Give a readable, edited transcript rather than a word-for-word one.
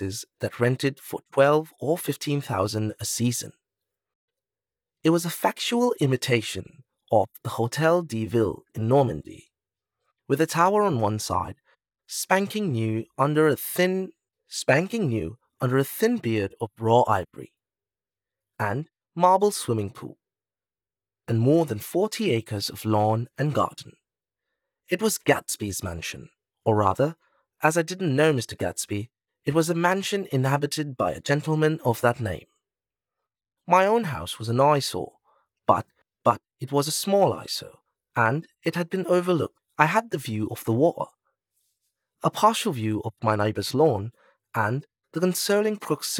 places that rented for 12 or 15,000 a season. It was a factual imitation of the Hotel de Ville in Normandy, with a tower on one side, spanking new under a thin beard of raw ivory, and marble swimming pool, and more than 40 acres of lawn and garden. It was Gatsby's mansion, or rather, as I didn't know Mr. Gatsby, it was a mansion inhabited by a gentleman of that name. My own house was an eyesore, but it was a small eyesore, and it had been overlooked. I had the view of the water, a partial view of my neighbour's lawn, and the consoling proximity